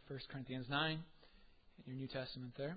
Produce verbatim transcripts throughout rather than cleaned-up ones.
First Corinthians nine in your New Testament there.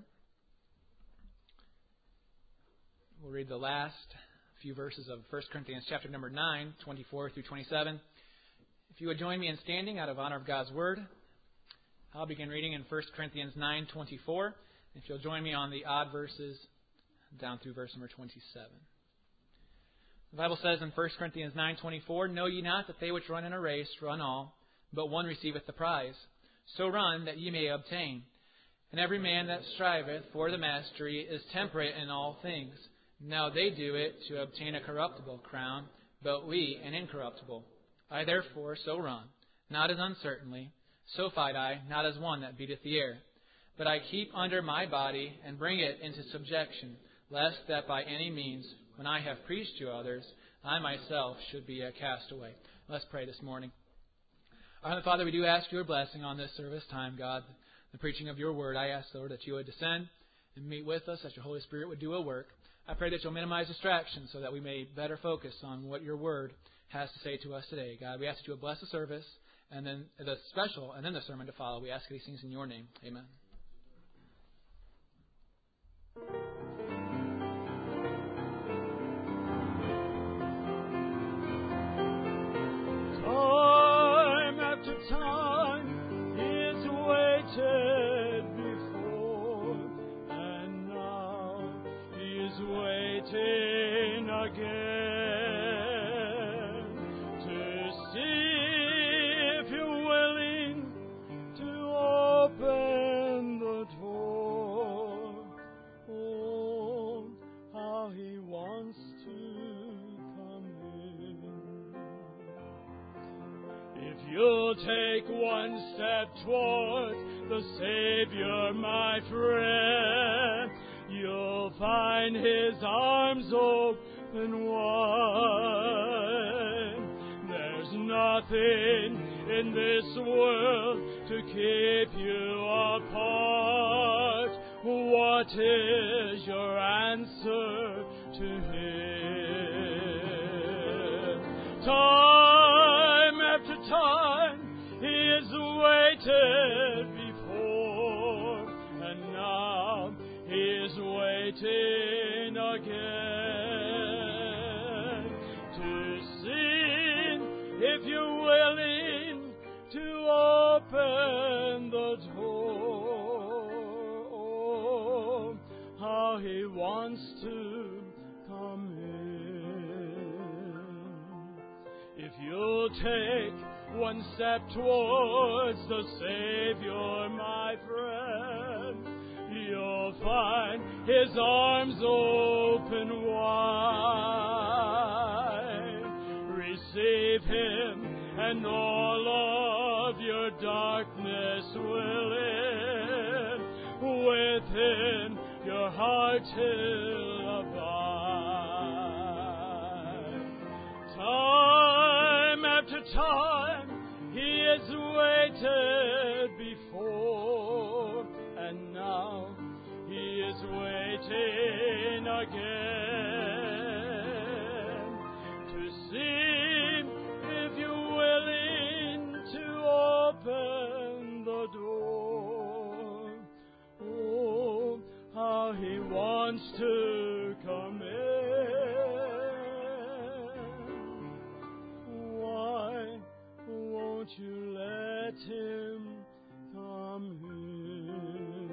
We'll read the last few verses of First Corinthians chapter number nine, twenty-four through twenty-seven. If you would join me in standing out of honor of God's Word, I'll begin reading in First Corinthians nine twenty-four. If you'll join me on the odd verses down through verse number twenty-seven. The Bible says in First Corinthians nine twenty-four, "Know ye not that they which run in a race run all, but one receiveth the prize? So run that ye may obtain. And every man that striveth for the mastery is temperate in all things. Now they do it to obtain a corruptible crown, but we an incorruptible. I therefore so run, not as uncertainly, so fight I, not as one that beateth the air. But I keep under my body, and bring it into subjection, lest that by any means, when I have preached to others, I myself should be a castaway." Let's pray this morning. Our Heavenly Father, we do ask your blessing on this service time, God. The preaching of your word, I ask, Lord, that you would descend and meet with us, that your Holy Spirit would do a work. I pray that you'll minimize distractions so that we may better focus on what your word has to say to us today. God, we ask that you would bless the service and then the special and then the sermon to follow. We ask these things in your name. Amen. Time after time is waited before, and now he is waiting again to see if you're willing to open the door. Oh, how he wants to come in. If you'll take one step toward the Savior, my friend, you'll find his arms open wide. There's nothing in this world to keep you apart. What is your answer to him? Time after time he is waited before, and now he is waiting again to see if you're willing to open the door. Oh, how he wants to come in. If you'll take one step towards the Savior, my friend, you'll find his arms open wide. Receive him, and all of your darkness will end. With him your heart will abide. Time after time he is waited before, and now he is waiting again to see if you're willing to open the door. Oh, how he wants to come in. Why won't you let him come in?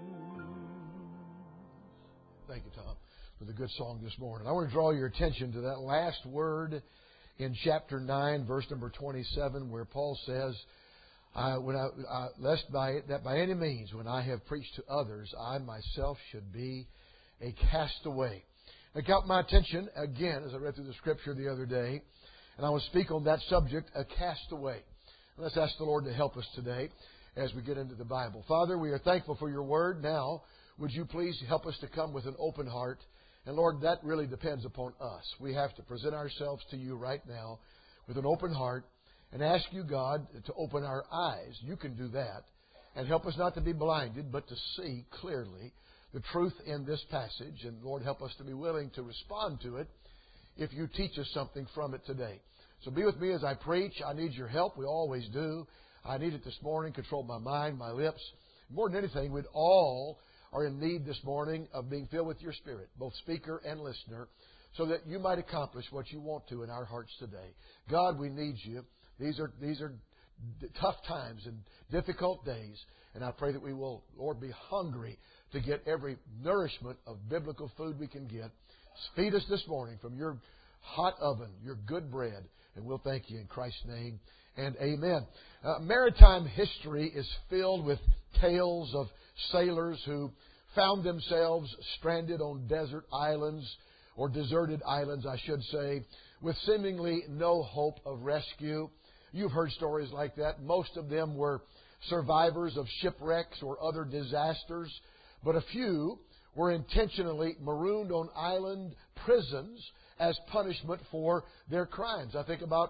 Thank you, Tom, for the good song this morning. I want to draw your attention to that last word in chapter nine, verse number twenty-seven, where Paul says, I, when I, I, lest by that by any means, when I have preached to others, I myself should be a castaway. It got my attention again as I read through the scripture the other day, and I will speak on that subject, a castaway. Let's ask the Lord to help us today as we get into the Bible. Father, we are thankful for your word. Now, would you please help us to come with an open heart? And Lord, that really depends upon us. We have to present ourselves to you right now with an open heart and ask you, God, to open our eyes. You can do that. And help us not to be blinded, but to see clearly the truth in this passage. And Lord, help us to be willing to respond to it if you teach us something from it today. So be with me as I preach. I need your help. We always do. I need it this morning. Control my mind, my lips. More than anything, we all are in need this morning of being filled with your Spirit, both speaker and listener, so that you might accomplish what you want to in our hearts today. God, we need you. These are these are tough times and difficult days, and I pray that we will, Lord, be hungry to get every nourishment of biblical food we can get. Feed us this morning from your hot oven, your good bread, and we'll thank you in Christ's name and amen. Uh, maritime history is filled with tales of sailors who found themselves stranded on desert islands, or deserted islands, I should say, with seemingly no hope of rescue. You've heard stories like that. Most of them were survivors of shipwrecks or other disasters, but a few were intentionally marooned on island prisons as punishment for their crimes. I think about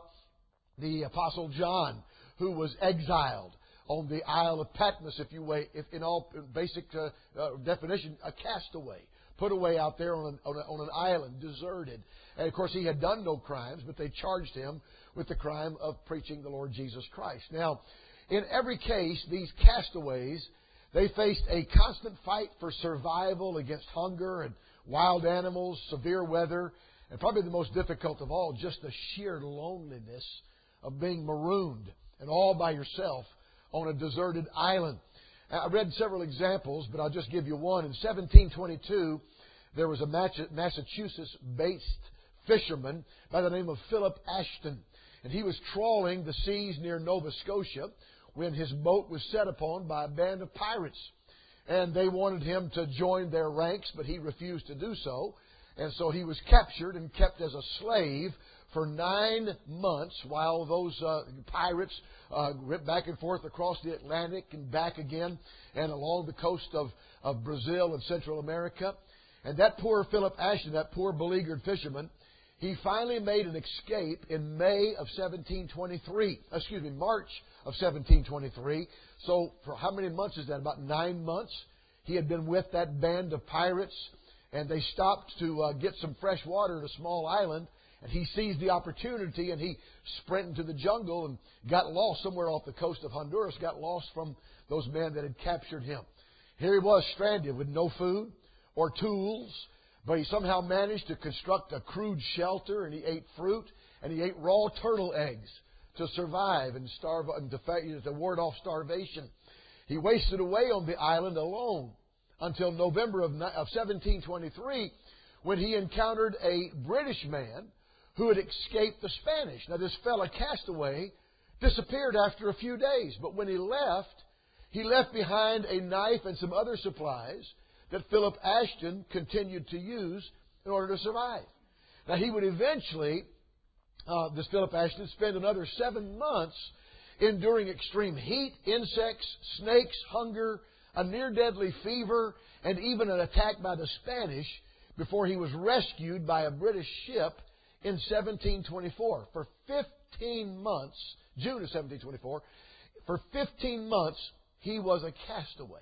the Apostle John, who was exiled on the Isle of Patmos, if you will, if in all basic uh, uh, definition, a castaway, put away out there on an, on, a, on an island, deserted. And of course, he had done no crimes, but they charged him with the crime of preaching the Lord Jesus Christ. Now, in every case, these castaways, they faced a constant fight for survival against hunger and wild animals, severe weather, and probably the most difficult of all, just the sheer loneliness of being marooned and all by yourself on a deserted island. I read several examples, but I'll just give you one. In seventeen twenty-two, there was a Massachusetts-based fisherman by the name of Philip Ashton, and he was trawling the seas near Nova Scotia when his boat was set upon by a band of pirates. And they wanted him to join their ranks, but he refused to do so. And so he was captured and kept as a slave for nine months while those uh, pirates uh, went back and forth across the Atlantic and back again and along the coast of, of Brazil and Central America. And that poor Philip Ashton, that poor beleaguered fisherman, he finally made an escape in May of seventeen twenty-three. Excuse me, March of seventeen twenty-three. So for how many months is that? About nine months. He had been with that band of pirates, and they stopped to uh, get some fresh water at a small island. And he seized the opportunity, and he sprinted into the jungle and got lost somewhere off the coast of Honduras, got lost from those men that had captured him. Here he was stranded with no food or tools, but he somehow managed to construct a crude shelter, and he ate fruit, and he ate raw turtle eggs to survive and starve and to, to ward off starvation. He wasted away on the island alone until November of, of seventeen twenty-three, when he encountered a British man who had escaped the Spanish. Now, this fellow castaway disappeared after a few days, but when he left, he left behind a knife and some other supplies that Philip Ashton continued to use in order to survive. Now, he would eventually, uh, this Philip Ashton, spend another seven months enduring extreme heat, insects, snakes, hunger, a near-deadly fever, and even an attack by the Spanish before he was rescued by a British ship in seventeen twenty-four. For fifteen months, June of seventeen twenty-four, for fifteen months, he was a castaway.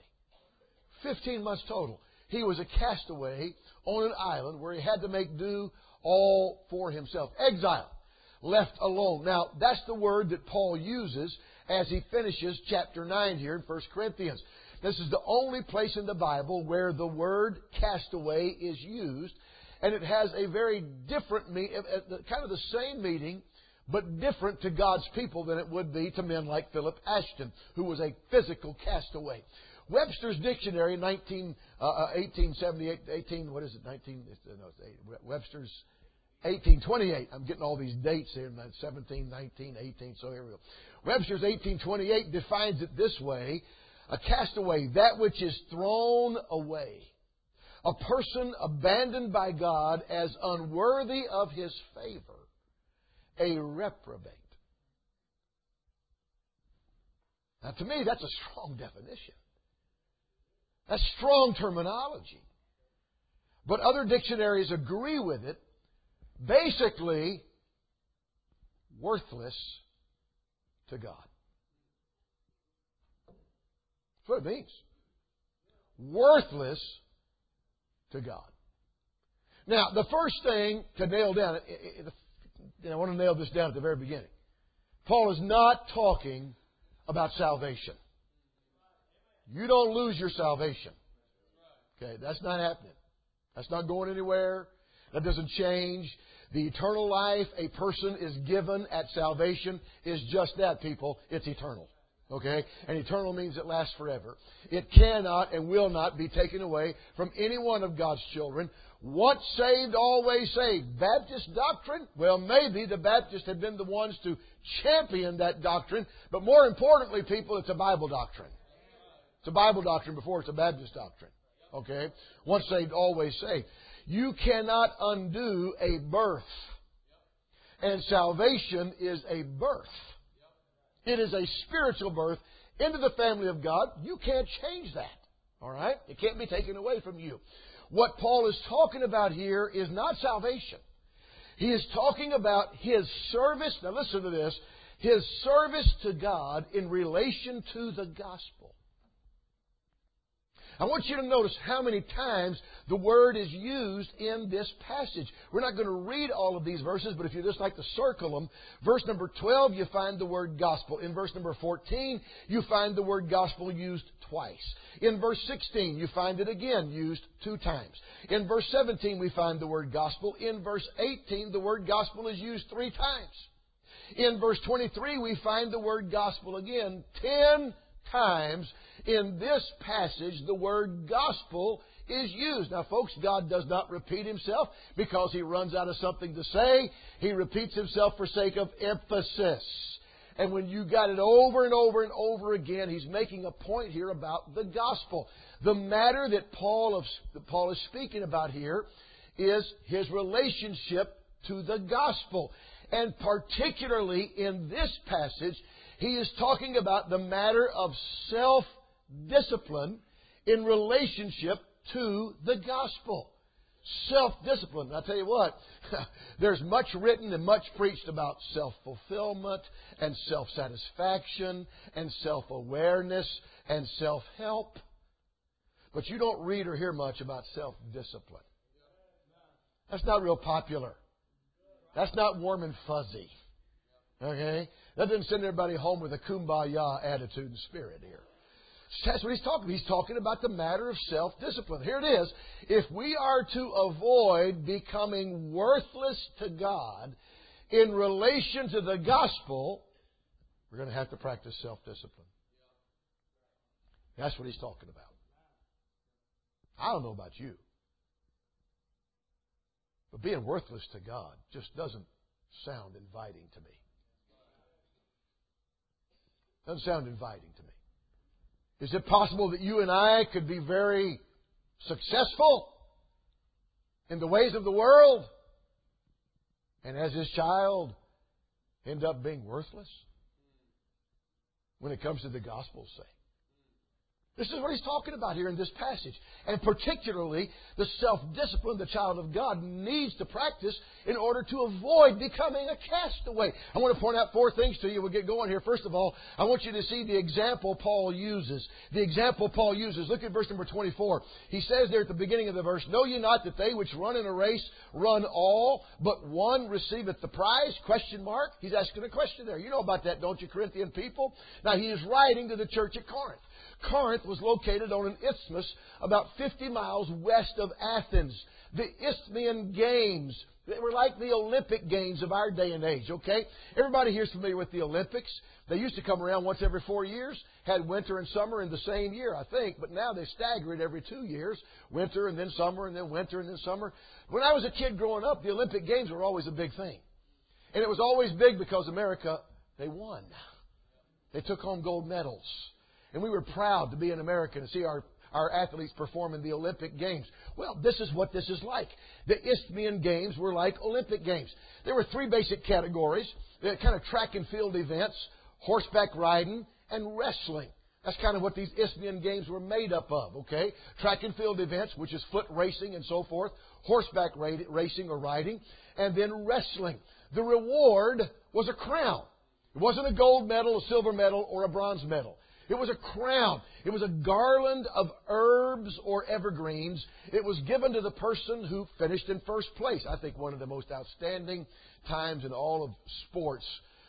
fifteen months total. He was a castaway on an island where he had to make do all for himself. Exile. Left alone. Now, that's the word that Paul uses as he finishes chapter nine here in First Corinthians. This is the only place in the Bible where the word castaway is used, and it has a very different, kind of the same meaning, but different to God's people than it would be to men like Philip Ashton, who was a physical castaway. Webster's Dictionary, nineteen, uh, eighteen seventy-eight, eighteen, what is it, nineteen, no, it's eight, Webster's eighteen twenty-eight. I'm getting all these dates here, seventeen, nineteen, eighteen, so here we go. Webster's eighteen twenty-eight defines it this way: a castaway, that which is thrown away. A person abandoned by God as unworthy of His favor. A reprobate. Now, to me, that's a strong definition. That's strong terminology. But other dictionaries agree with it. Basically, worthless to God. That's what it means. Worthless to God. Now, the first thing to nail down, and I want to nail this down at the very beginning. Paul is not talking about salvation. You don't lose your salvation. Okay, that's not happening. That's not going anywhere. That doesn't change. The eternal life a person is given at salvation is just that, people. It's eternal. Okay? And eternal means it lasts forever. It cannot and will not be taken away from any one of God's children. Once saved, always saved. Baptist doctrine? Well, maybe the Baptists have been the ones to champion that doctrine. But more importantly, people, it's a Bible doctrine. It's a Bible doctrine before it's a Baptist doctrine. Okay? Once saved, always saved. You cannot undo a birth. And salvation is a birth. It is a spiritual birth into the family of God. You can't change that. All right? It can't be taken away from you. What Paul is talking about here is not salvation. He is talking about his service. Now listen to this. His service to God in relation to the gospel. I want you to notice how many times the word is used in this passage. We're not going to read all of these verses, but if you just like to circle them, verse number twelve, you find the word gospel. In verse number fourteen, you find the word gospel used twice. In verse sixteen, you find it again used two times. In verse seventeen, we find the word gospel. In verse eighteen, the word gospel is used three times. In verse twenty-three, we find the word gospel again ten times. In this passage, the word gospel is used. Now, folks, God does not repeat Himself because He runs out of something to say. He repeats Himself for sake of emphasis. And when you got it over and over and over again, He's making a point here about the gospel. The matter that Paul, of, that Paul is speaking about here is his relationship to the gospel. And particularly in this passage, he is talking about the matter of self-discipline in relationship to the gospel. Self-discipline. I'll tell you what, there's much written and much preached about self-fulfillment and self-satisfaction and self-awareness and self-help. But you don't read or hear much about self-discipline. That's not real popular. That's not warm and fuzzy. Okay? That doesn't send everybody home with a kumbaya attitude and spirit here. That's what he's talking about. He's talking about the matter of self-discipline. Here it is. If we are to avoid becoming worthless to God in relation to the gospel, we're going to have to practice self-discipline. That's what he's talking about. I don't know about you, but being worthless to God just doesn't sound inviting to me. Doesn't sound inviting to me. Is it possible that you and I could be very successful in the ways of the world and as His child end up being worthless when it comes to the gospel's sake? This is what he's talking about here in this passage. And particularly the self-discipline the child of God needs to practice in order to avoid becoming a castaway. I want to point out four things to you. We'll get going here. First of all, I want you to see the example Paul uses. The example Paul uses. Look at verse number twenty-four. He says there at the beginning of the verse, "Know ye not that they which run in a race run all, but one receiveth the prize?" Question mark. He's asking a question there. You know about that, don't you, Corinthian people? Now, he is writing to the church at Corinth. Corinth was located on an isthmus about fifty miles west of Athens. The Isthmian Games, they were like the Olympic Games of our day and age, okay? Everybody here is familiar with the Olympics. They used to come around once every four years, had winter and summer in the same year, I think, but now they stagger it every two years, winter and then summer and then winter and then summer. When I was a kid growing up, the Olympic Games were always a big thing. And it was always big because America, they won. They took home gold medals. And we were proud to be an American and see our, our athletes perform in the Olympic Games. Well, this is what this is like. The Isthmian Games were like Olympic Games. There were three basic categories. They had kind of track and field events, horseback riding, and wrestling. That's kind of what these Isthmian Games were made up of, okay? Track and field events, which is foot racing and so forth, horseback racing or riding, and then wrestling. The reward was a crown. It wasn't a gold medal, a silver medal, or a bronze medal. It was a crown. It was a garland of herbs or evergreens. It was given to the person who finished in first place. I think one of the most outstanding times in all of sports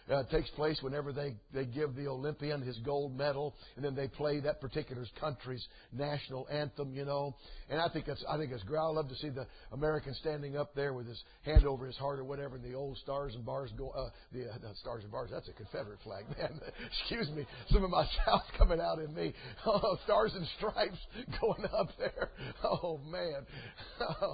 uh, takes place whenever they, they give the Olympian his gold medal, and then they play that particular country's national anthem, you know. And I think that's I think it's great. I love to see the American standing up there with his hand over his heart or whatever, and the old stars and bars go. Uh, the uh, not stars and bars. That's a Confederate flag, man. Excuse me. Some of my South coming out in me. Oh, stars and stripes going up there. Oh man. Oh,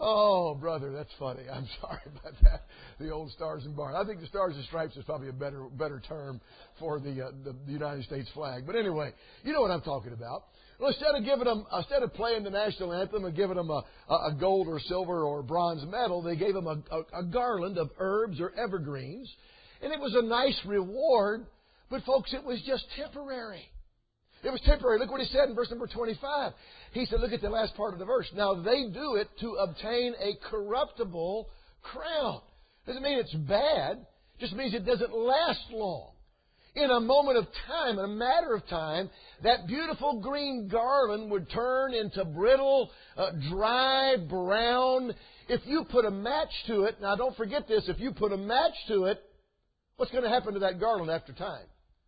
oh brother, that's funny. I'm sorry about that. The old stars and bars. I think the stars and stripes is probably a better better term for the, uh, the the United States flag. But anyway, you know what I'm talking about. Well, instead of giving them, instead of playing the national anthem and giving them a, a gold or silver or bronze medal, they gave them a, a, a garland of herbs or evergreens, and it was a nice reward. But folks, it was just temporary. It was temporary. Look what he said in verse number twenty-five. He said, look at the last part of the verse. Now they do it to obtain a corruptible crown. Doesn't mean it's bad. It just means it doesn't last long. In a moment of time, in a matter of time, that beautiful green garland would turn into brittle, uh, dry, brown. If you put a match to it, now don't forget this, if you put a match to it, what's going to happen to that garland after time?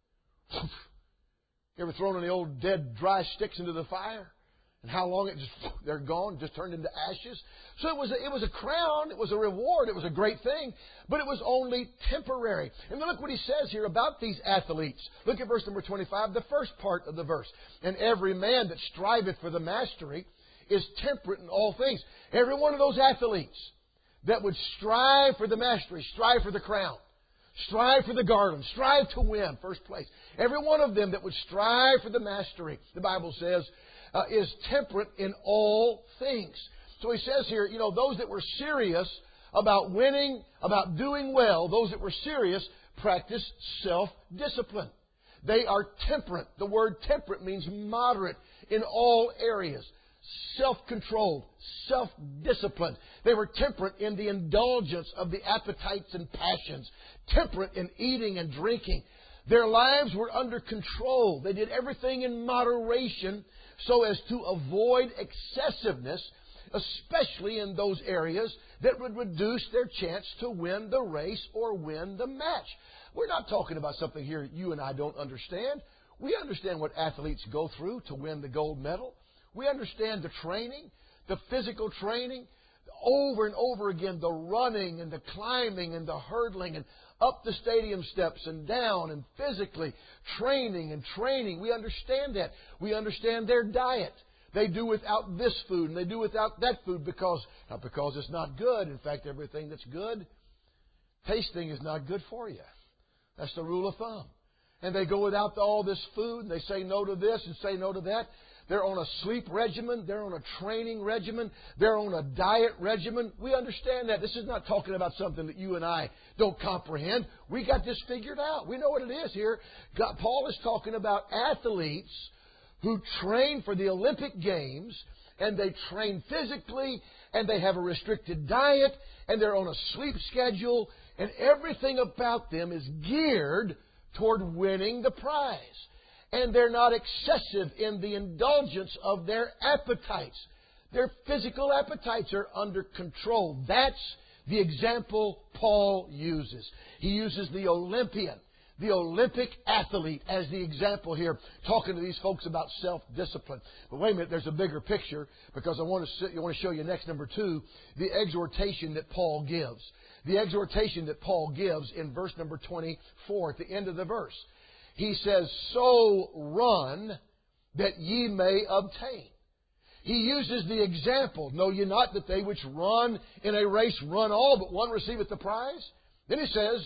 You ever thrown any old dead, dry sticks into the fire? And how long it just, they're gone, just turned into ashes. So it was a, it was a crown, it was a reward, it was a great thing, but it was only temporary. And then look what he says here about these athletes. Look at verse number twenty-five, the first part of the verse. And every man that striveth for the mastery is temperate in all things. Every one of those athletes that would strive for the mastery, strive for the crown, strive for the garland, strive to win first place. Every one of them that would strive for the mastery, the Bible says, Uh, is temperate in all things. So he says here, you know, those that were serious about winning, about doing well, those that were serious, practice self-discipline. They are temperate. The word temperate means moderate in all areas. Self-controlled, self-disciplined. They were temperate in the indulgence of the appetites and passions. Temperate in eating and drinking. Their lives were under control. They did everything in moderation so as to avoid excessiveness, especially in those areas that would reduce their chance to win the race or win the match. We're not talking about something here you and I don't understand. We understand what athletes go through to win the gold medal. We understand the training, the physical training, over and over again, the running and the climbing and the hurdling and up the stadium steps and down and physically training and training. We understand that. We understand their diet. They do without this food and they do without that food because, not because it's not good. In fact, everything that's good, tasting is not good for you. That's the rule of thumb. And they go without all this food and they say no to this and say no to that. They're on a sleep regimen. They're on a training regimen. They're on a diet regimen. We understand that. This is not talking about something that you and I don't comprehend. We got this figured out. We know what it is here. God, Paul is talking about athletes who train for the Olympic Games, and they train physically, and they have a restricted diet, and they're on a sleep schedule, and everything about them is geared toward winning the prize. And they're not excessive in the indulgence of their appetites. Their physical appetites are under control. That's the example Paul uses. He uses the Olympian, the Olympic athlete as the example here, talking to these folks about self-discipline. But wait a minute, there's a bigger picture because I want to, I want to show you next, number two, the exhortation that Paul gives. The exhortation that Paul gives in verse number twenty-four, at the end of the verse. He says, so run that ye may obtain. He uses the example, know ye not that they which run in a race run all, but one receiveth the prize? Then he says,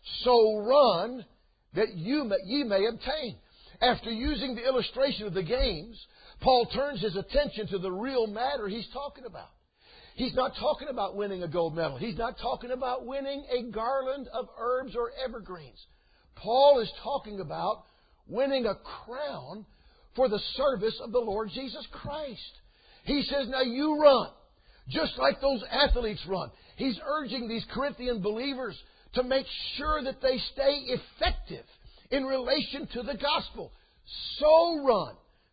so run that you may, ye may obtain. After using the illustration of the games, Paul turns his attention to the real matter he's talking about. He's not talking about winning a gold medal. He's not talking about winning a garland of herbs or evergreens. Paul is talking about winning a crown for the service of the Lord Jesus Christ. He says, now you run, just like those athletes run. He's urging these Corinthian believers to make sure that they stay effective in relation to the gospel. So run,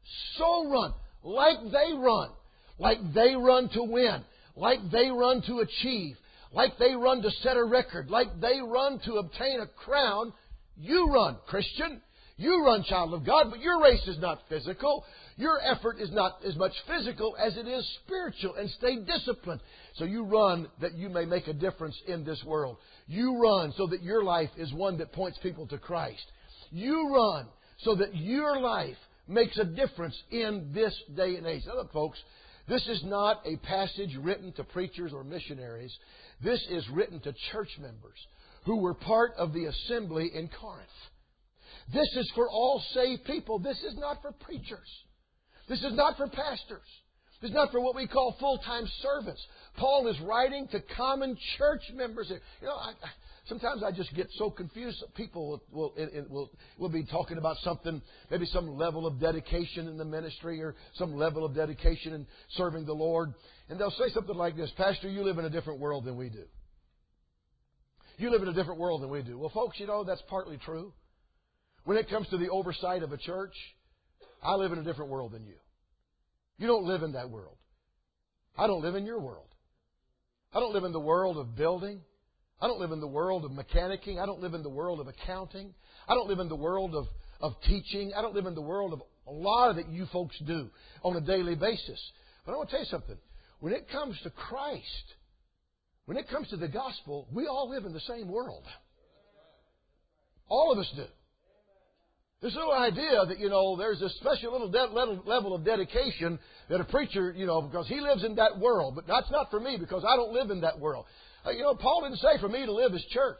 so run, like they run, like they run to win, like they run to achieve, like they run to set a record, like they run to obtain a crown, you run, Christian. You run, child of God, but your race is not physical. Your effort is not as much physical as it is spiritual, and stay disciplined. So you run that you may make a difference in this world. You run so that your life is one that points people to Christ. You run so that your life makes a difference in this day and age. Now, look, folks, this is not a passage written to preachers or missionaries. This is written to church members who were part of the assembly in Corinth. This is for all saved people. This is not for preachers. This is not for pastors. This is not for what we call full-time servants. Paul is writing to common church members. You know, I, I, sometimes I just get so confused. People will, will, will, will be talking about something, maybe some level of dedication in the ministry or some level of dedication in serving the Lord. And they'll say something like this: Pastor, you live in a different world than we do. You live in a different world than we do. Well, folks, you know, that's partly true. When it comes to the oversight of a church, I live in a different world than you. You don't live in that world. I don't live in your world. I don't live in the world of building. I don't live in the world of mechanicking. I don't live in the world of accounting. I don't live in the world of, of teaching. I don't live in the world of a lot that you folks do on a daily basis. But I want to tell you something. When it comes to Christ, when it comes to the gospel, we all live in the same world. All of us do. This little idea that, you know, there's a special little de- level of dedication that a preacher, you know, because he lives in that world. But that's not for me because I don't live in that world. Uh, you know, Paul didn't say for me to live as church.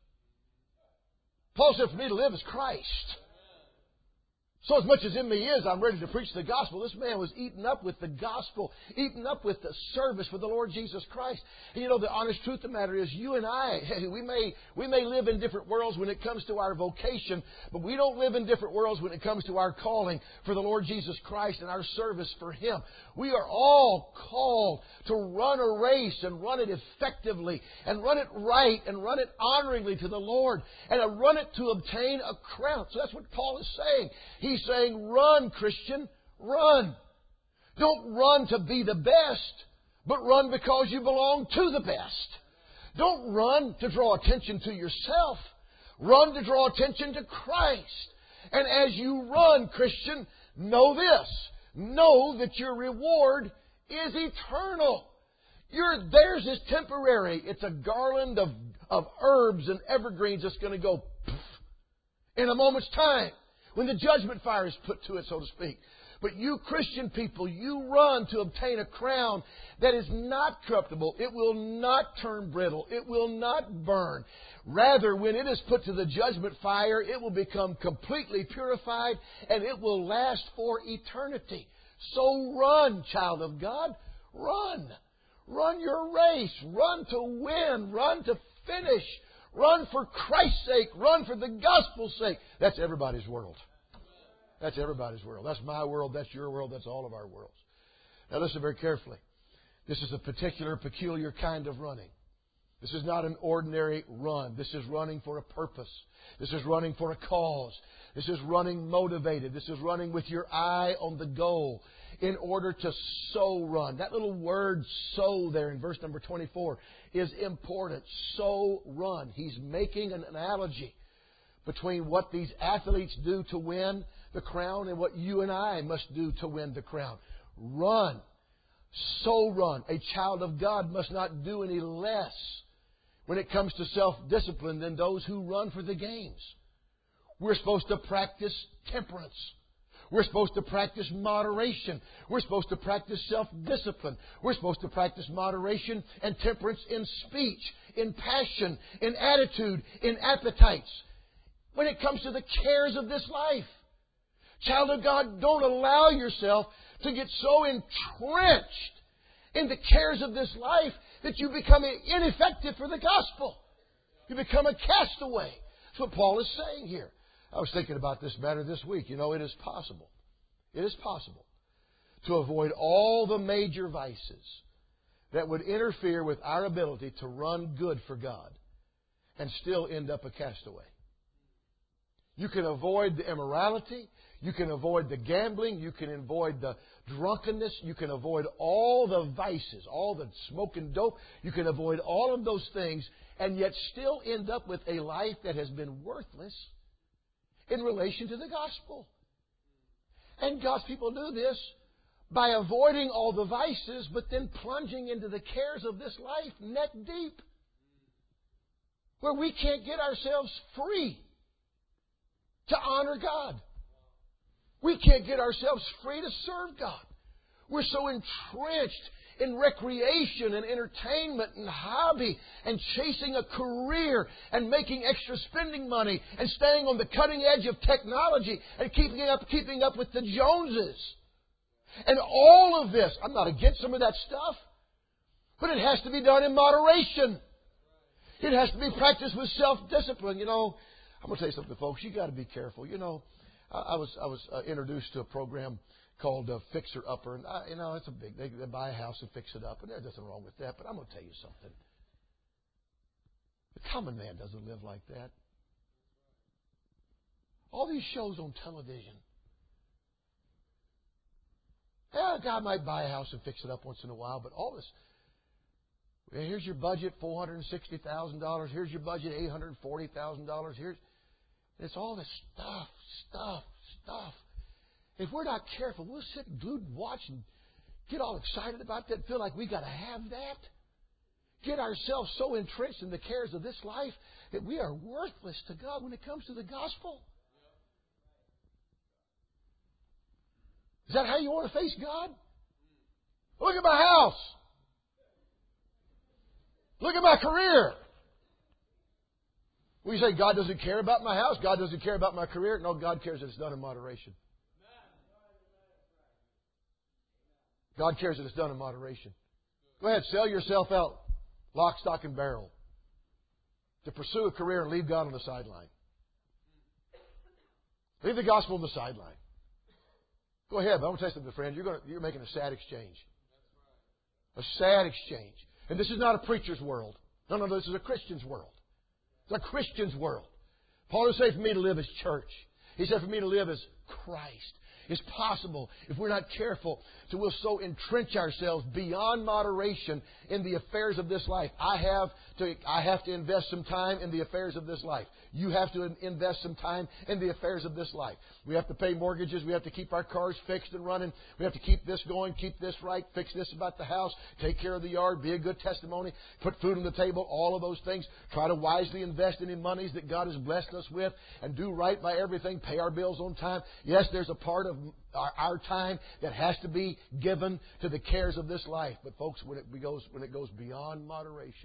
Paul said for me to live as Christ. So as much as in me is, I'm ready to preach the gospel. This man was eaten up with the gospel, eaten up with the service for the Lord Jesus Christ. And you know, the honest truth of the matter is, you and I, we may, we may live in different worlds when it comes to our vocation, but we don't live in different worlds when it comes to our calling for the Lord Jesus Christ and our service for Him. We are all called to run a race and run it effectively and run it right and run it honoringly to the Lord and run it to obtain a crown. So that's what Paul is saying. He He's saying, run, Christian, run. Don't run to be the best, but run because you belong to the best. Don't run to draw attention to yourself. Run to draw attention to Christ. And as you run, Christian, know this. Know that your reward is eternal. Your, theirs is temporary. It's a garland of, of herbs and evergreens that's going to go poof, in a moment's time, when the judgment fire is put to it, so to speak. But you Christian people, you run to obtain a crown that is not corruptible. It will not turn brittle. It will not burn. Rather, when it is put to the judgment fire, it will become completely purified and it will last for eternity. So run, child of God. Run. Run your race. Run to win. Run to finish. Run for Christ's sake. Run for the gospel's sake. That's everybody's world. That's everybody's world. That's my world. That's your world. That's all of our worlds. Now listen very carefully. This is a particular, peculiar kind of running. This is not an ordinary run. This is running for a purpose. This is running for a cause. This is running motivated. This is running with your eye on the goal in order to so run. That little word so there in verse number twenty-four is important. So run. He's making an analogy between what these athletes do to win the crown and what you and I must do to win the crown. Run. So run. A child of God must not do any less when it comes to self-discipline than those who run for the games. We're supposed to practice temperance. We're supposed to practice moderation. We're supposed to practice self-discipline. We're supposed to practice moderation and temperance in speech, in passion, in attitude, in appetites. When it comes to the cares of this life, child of God, don't allow yourself to get so entrenched in the cares of this life that you become ineffective for the gospel. You become a castaway. That's what Paul is saying here. I was thinking about this matter this week. You know, it is possible. It is possible to avoid all the major vices that would interfere with our ability to run good for God and still end up a castaway. You can avoid the immorality. You can avoid the gambling. You can avoid the drunkenness. You can avoid all the vices, all the smoking dope. You can avoid all of those things and yet still end up with a life that has been worthless in relation to the gospel. And God's people do this by avoiding all the vices, but then plunging into the cares of this life neck deep, where we can't get ourselves free to honor God. We can't get ourselves free to serve God. We're so entrenched in recreation and entertainment and hobby and chasing a career and making extra spending money and staying on the cutting edge of technology and keeping up, keeping up with the Joneses. And all of this, I'm not against some of that stuff, but it has to be done in moderation. It has to be practiced with self-discipline. You know, I'm going to tell you something, folks. You got to be careful. You know, I was I was uh, introduced to a program called uh, Fixer Upper, and I, you know, it's a big. They, they buy a house and fix it up, and there's nothing wrong with that. But I'm going to tell you something. The common man doesn't live like that. All these shows on television. Yeah, a guy might buy a house and fix it up once in a while, but all this. Here's your budget, four hundred sixty thousand dollars. Here's your budget, eight hundred forty thousand dollars. Here's, it's all this stuff, stuff, stuff. If we're not careful, we'll sit glued and watch and get all excited about that, feel like we got to have that. Get ourselves so entrenched in the cares of this life that we are worthless to God when it comes to the gospel. Is that how you want to face God? Look at my house. Look at my career. We say God doesn't care about my house. God doesn't care about my career. No, God cares that it's done in moderation. God cares that it's done in moderation. Go ahead, sell yourself out, lock, stock, and barrel, to pursue a career and leave God on the sideline. Leave the gospel on the sideline. Go ahead, but I'm going to tell you something, friend. You're, going to, you're making a sad exchange. A sad exchange. And this is not a preacher's world. No, no, this is a Christian's world. It's a Christian's world. Paul didn't say for me to live as church. He said for me to live as Christ. It's possible, if we're not careful, to we'll so entrench ourselves beyond moderation in the affairs of this life. I have to, I have to invest some time in the affairs of this life. You have to invest some time in the affairs of this life. We have to pay mortgages. We have to keep our cars fixed and running. We have to keep this going, keep this right, fix this about the house, take care of the yard, be a good testimony, put food on the table, all of those things. Try to wisely invest in the monies that God has blessed us with and do right by everything, pay our bills on time. Yes, there's a part of our, our time that has to be given to the cares of this life. But folks, when it goes, when it goes beyond moderation,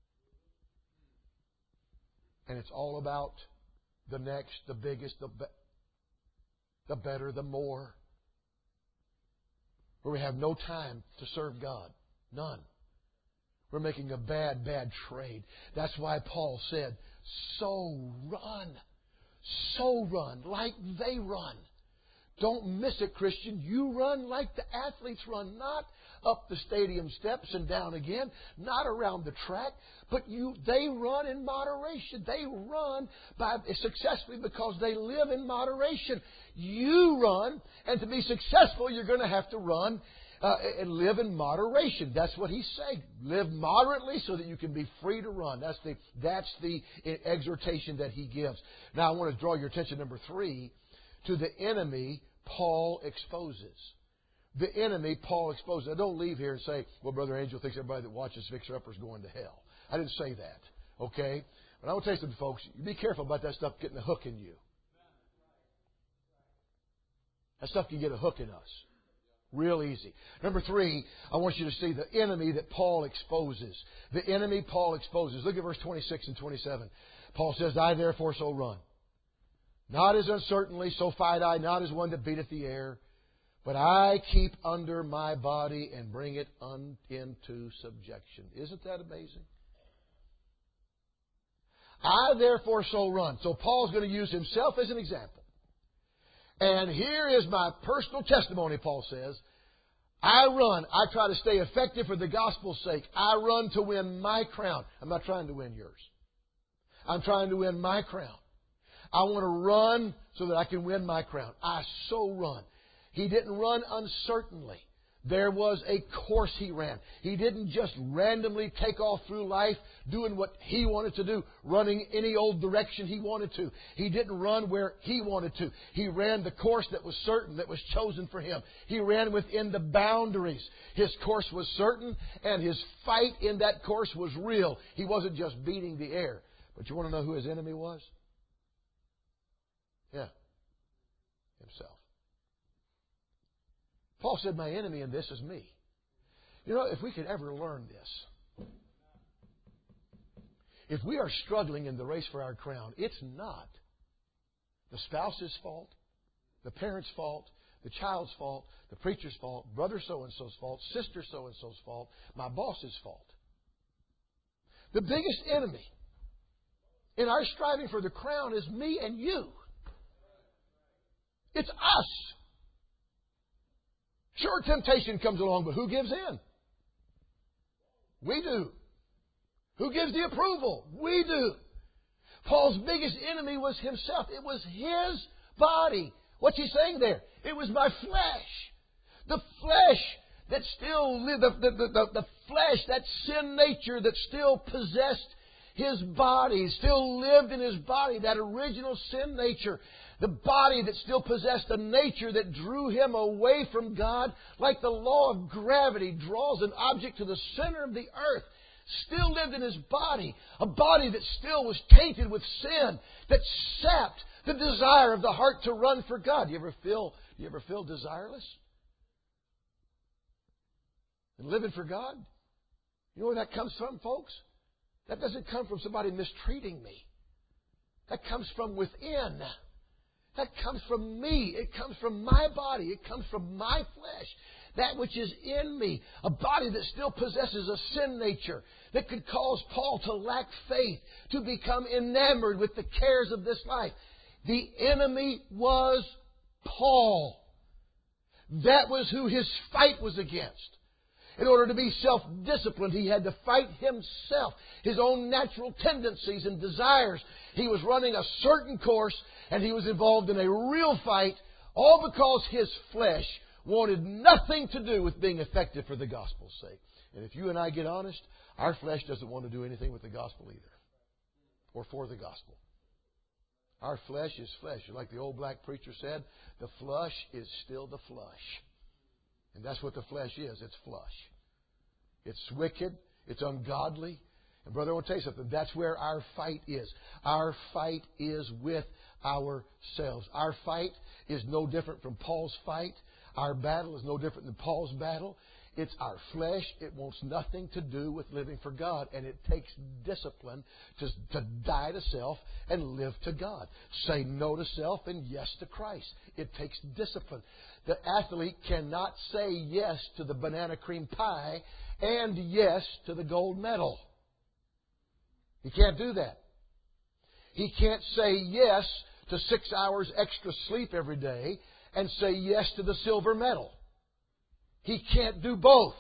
and it's all about the next, the biggest, the, be- the better, the more, where we have no time to serve God. None. We're making a bad, bad trade. That's why Paul said, so run. So run like they run. Don't miss it, Christian. You run like the athletes run, not up the stadium steps and down again, not around the track, but you. They run in moderation. They run by successfully because they live in moderation. You run, and to be successful, you're going to have to run uh, and live in moderation. That's what he's saying. Live moderately so that you can be free to run. That's the that's the exhortation that he gives. Now, I want to draw your attention, number three, to the enemy Paul exposes. The enemy Paul exposes. Now, don't leave here and say, well, Brother Angel thinks everybody that watches Fixer Upper is going to hell. I didn't say that. Okay? But I want to tell you something, folks. Be careful about that stuff getting a hook in you. That stuff can get a hook in us. Real easy. Number three, I want you to see the enemy that Paul exposes. The enemy Paul exposes. Look at verse twenty-six and twenty-seven. Paul says, I therefore so run. Not as uncertainly, so fight I, not as one that beateth the air, but I keep under my body and bring it un- into subjection. Isn't that amazing? I therefore so run. So Paul's going to use himself as an example. And here is my personal testimony, Paul says. I run. I try to stay effective for the gospel's sake. I run to win my crown. I'm not trying to win yours. I'm trying to win my crown. I want to run so that I can win my crown. I so run. He didn't run uncertainly. There was a course he ran. He didn't just randomly take off through life doing what he wanted to do, running any old direction he wanted to. He didn't run where he wanted to. He ran the course that was certain, that was chosen for him. He ran within the boundaries. His course was certain, and his fight in that course was real. He wasn't just beating the air. But you want to know who his enemy was? Yeah. Himself. Paul said, my enemy in this is me. You know, if we could ever learn this, if we are struggling in the race for our crown, it's not the spouse's fault, the parent's fault, the child's fault, the preacher's fault, brother so-and-so's fault, sister so-and-so's fault, my boss's fault. The biggest enemy in our striving for the crown is me and you. It's us. Sure, temptation comes along, but who gives in? We do. Who gives the approval? We do. Paul's biggest enemy was himself. It was his body. What's he saying there? It was my flesh. The flesh that still lived, the, the, the, the flesh, that sin nature that still possessed his body, still lived in his body, that original sin nature. The body that still possessed a nature that drew him away from God, like the law of gravity draws an object to the center of the earth, still lived in his body. A body that still was tainted with sin, that sapped the desire of the heart to run for God. You ever feel, you ever feel desireless? And living for God? You know where that comes from, folks? That doesn't come from somebody mistreating me. That comes from within. That comes from me. It comes from my body. It comes from my flesh. That which is in me. A body that still possesses a sin nature that could cause Paul to lack faith, to become enamored with the cares of this life. The enemy was Paul. That was who his fight was against. In order to be self-disciplined, he had to fight himself, his own natural tendencies and desires. He was running a certain course, and he was involved in a real fight, all because his flesh wanted nothing to do with being effective for the gospel's sake. And if you and I get honest, our flesh doesn't want to do anything with the gospel either, or for the gospel. Our flesh is flesh. Like the old black preacher said, the flesh is still the flesh. And that's what the flesh is. It's flesh. It's wicked. It's ungodly. And brother, I want to tell you something. That's where our fight is. Our fight is with ourselves. Our fight is no different from Paul's fight. Our battle is no different than Paul's battle. It's our flesh. It wants nothing to do with living for God. And it takes discipline to, to die to self and live to God. Say no to self and yes to Christ. It takes discipline. The athlete cannot say yes to the banana cream pie and yes to the gold medal. He can't do that. He can't say yes to six hours extra sleep every day and say yes to the silver medal. He can't do both.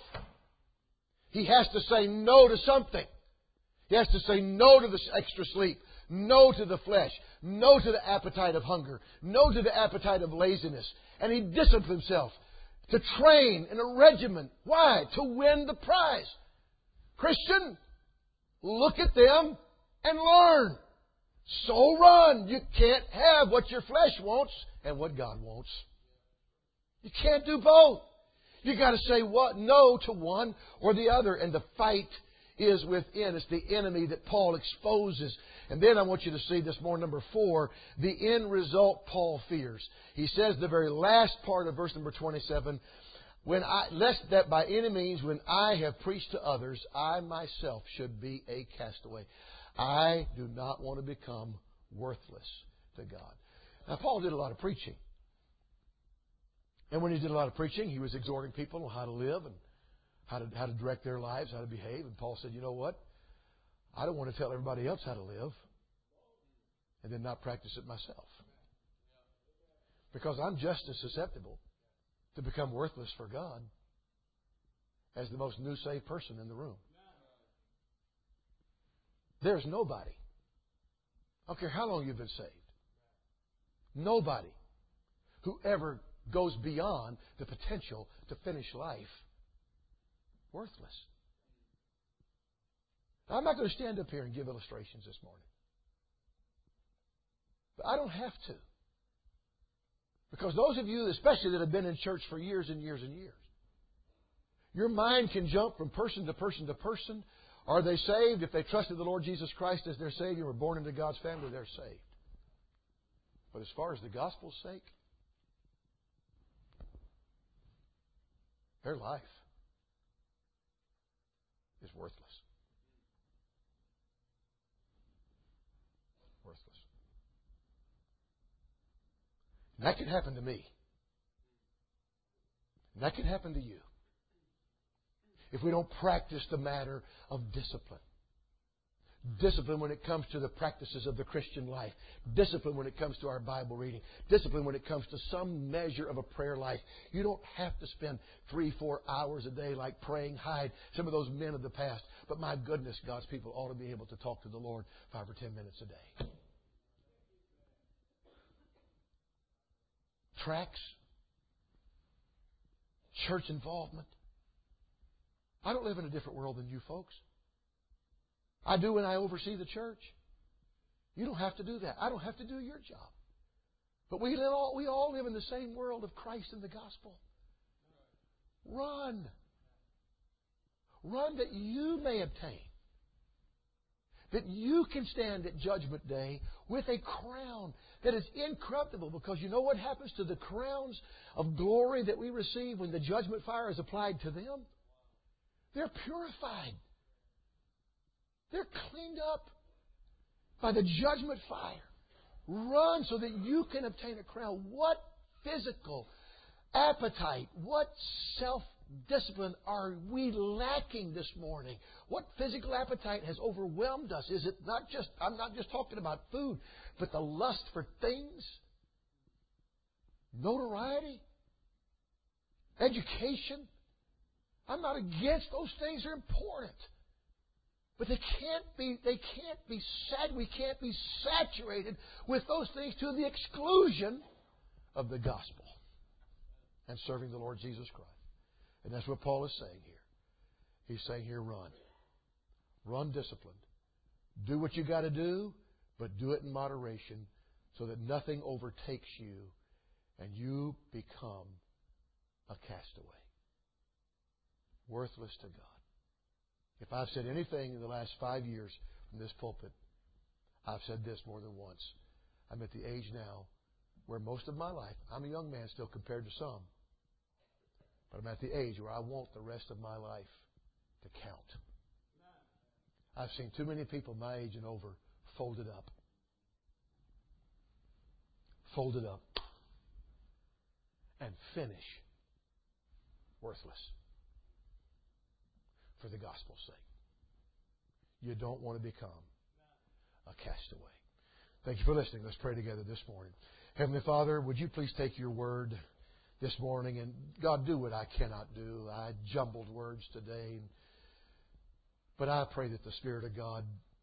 He has to say no to something. He has to say no to the extra sleep, no to the flesh, no to the appetite of hunger, no to the appetite of laziness. And he disciplines himself to train in a regimen. Why? To win the prize. Christian, look at them and learn. So run. You can't have what your flesh wants and what God wants. You can't do both. You've got to say what? No to one or the other. And the fight is within. It's the enemy that Paul exposes. And then I want you to see this more, number four, the end result Paul fears. He says the very last part of verse number twenty-seven, when I, lest that by any means, when I have preached to others, I myself should be a castaway. I do not want to become worthless to God. Now, Paul did a lot of preaching. And when he did a lot of preaching, he was exhorting people on how to live and how to, how to direct their lives, how to behave. And Paul said, you know what? I don't want to tell everybody else how to live and then not practice it myself. Because I'm just as susceptible to become worthless for God as the most new saved person in the room. There's nobody, I don't care how long you've been saved, Nobody who ever goes beyond the potential to finish life worthless. Now, I'm not going to stand up here and give illustrations this morning. But I don't have to. Because those of you, especially that have been in church for years and years and years, your mind can jump from person to person to person. Are they saved? If they trusted the Lord Jesus Christ as their Savior and were born into God's family, they're saved. But as far as the gospel's sake, their life is worthless. Worthless. And that can happen to me. And that can happen to you. If we don't practice the matter of discipline. Discipline when it comes to the practices of the Christian life. Discipline when it comes to our Bible reading. Discipline when it comes to some measure of a prayer life. You don't have to spend three, four hours a day like praying hide some of those men of the past. But my goodness, God's people ought to be able to talk to the Lord five or ten minutes a day. Tracts. Church involvement. I don't live in a different world than you folks. I do when I oversee the church. You don't have to do that. I don't have to do your job. But we all, we all live in the same world of Christ and the gospel. Run. Run that you may obtain. That you can stand at Judgment Day with a crown that is incorruptible. Because you know what happens to the crowns of glory that we receive when the judgment fire is applied to them? They're purified. They're cleaned up by the judgment fire. Run so that you can obtain a crown. What physical appetite, what self-discipline are we lacking this morning? What physical appetite has overwhelmed us? Is it not just, I'm not just talking about food, but the lust for things, notoriety, education? I'm not against those things. They're important. But they can't be, they can't be sad. We can't be saturated with those things to the exclusion of the gospel and serving the Lord Jesus Christ. And that's what Paul is saying here. He's saying here, run. Run disciplined. Do what you got to do, but do it in moderation so that nothing overtakes you and you become a castaway. Worthless to God. If I've said anything in the last five years from this pulpit, I've said this more than once. I'm at the age now where most of my life, I'm a young man still compared to some, but I'm at the age where I want the rest of my life to count. I've seen too many people my age and over folded up. Folded up. And finish worthless. For the gospel's sake. You don't want to become a castaway. Thank you for listening. Let's pray together this morning. Heavenly Father, would you please take your word this morning and, God, do what I cannot do. I jumbled words today. But I pray that the Spirit of God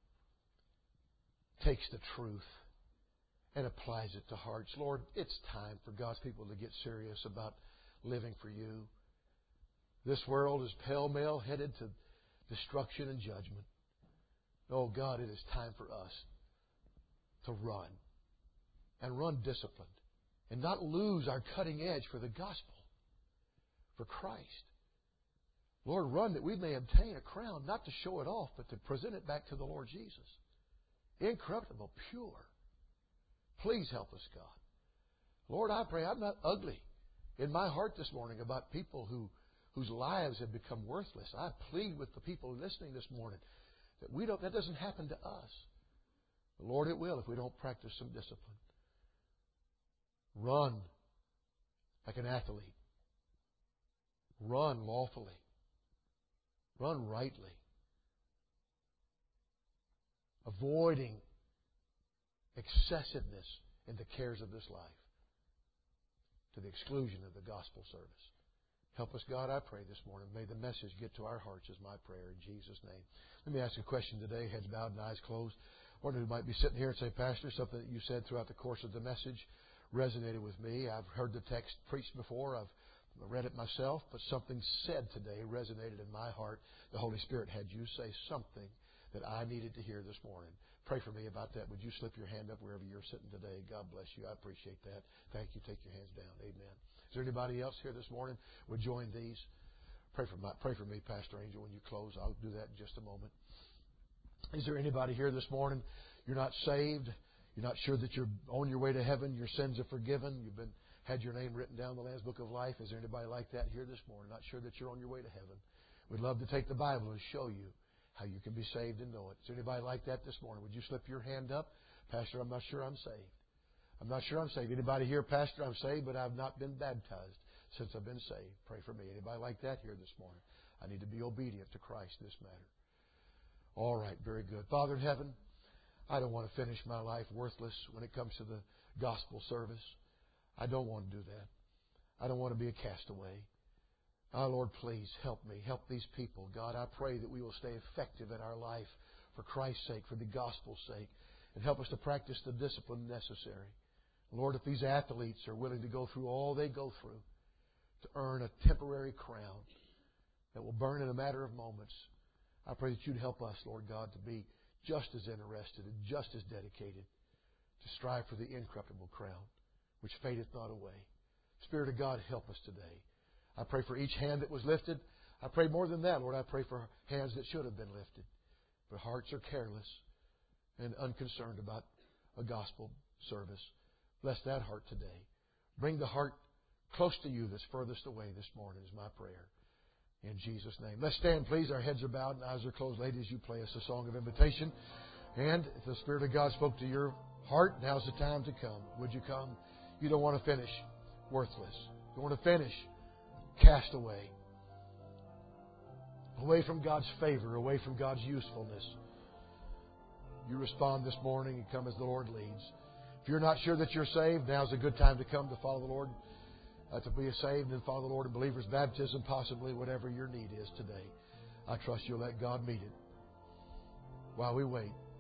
takes the truth and applies it to hearts. Lord, it's time for God's people to get serious about living for you. This world is pell-mell headed to destruction and judgment. Oh, God, it is time for us to run. And run disciplined. And not lose our cutting edge for the gospel. For Christ. Lord, run that we may obtain a crown, not to show it off, but to present it back to the Lord Jesus. Incorruptible, pure. Please help us, God. Lord, I pray I'm not ugly in my heart this morning about people who whose lives have become worthless. I plead with the people listening this morning that we don't, that doesn't happen to us. But Lord, it will if we don't practice some discipline. Run like an athlete. Run lawfully. Run rightly. Avoiding excessiveness in the cares of this life to the exclusion of the gospel service. Help us, God, I pray this morning. May the message get to our hearts is my prayer in Jesus' name. Let me ask you a question today, heads bowed and eyes closed. One who might be sitting here and say, Pastor, something that you said throughout the course of the message resonated with me. I've heard the text preached before. I've read it myself, but something said today resonated in my heart. The Holy Spirit had you say something that I needed to hear this morning. Pray for me about that. Would you slip your hand up wherever you're sitting today? God bless you. I appreciate that. Thank you. Take your hands down. Amen. Is there anybody else here this morning would join these? Pray for my, pray for me, Pastor Angel, when you close. I'll do that in just a moment. Is there anybody here this morning? You're not saved. You're not sure that you're on your way to heaven. Your sins are forgiven. You've been had your name written down in the Lamb's Book of Life. Is there anybody like that here this morning? Not sure that you're on your way to heaven. We'd love to take the Bible and show you how you can be saved and know it. Is there anybody like that this morning? Would you slip your hand up? Pastor, I'm not sure I'm saved. I'm not sure I'm saved. Anybody here, Pastor, I'm saved, but I've not been baptized since I've been saved. Pray for me. Anybody like that here this morning? I need to be obedient to Christ in this matter. All right, very good. Father in heaven, I don't want to finish my life worthless when it comes to the gospel service. I don't want to do that. I don't want to be a castaway. Oh, Lord, please help me. Help these people. God, I pray that we will stay effective in our life for Christ's sake, for the gospel's sake, and help us to practice the discipline necessary. Lord, if these athletes are willing to go through all they go through to earn a temporary crown that will burn in a matter of moments, I pray that You'd help us, Lord God, to be just as interested and just as dedicated to strive for the incorruptible crown, which fadeth not away. Spirit of God, help us today. I pray for each hand that was lifted. I pray more than that, Lord. I pray for hands that should have been lifted. But hearts are careless and unconcerned about a gospel service. Bless that heart today. Bring the heart close to You that's furthest away this morning is my prayer. In Jesus' name. Let's stand, please. Our heads are bowed and eyes are closed. Ladies, you play us a song of invitation. And if the Spirit of God spoke to your heart, now's the time to come. Would you come? You don't want to finish worthless. You want to finish cast away. Away from God's favor, away from God's usefulness. You respond this morning and come as the Lord leads. If you're not sure that you're saved, now's a good time to come to follow the Lord. Uh, to be saved and follow the Lord in believers' baptism, possibly whatever your need is today. I trust you'll let God meet it. While we wait,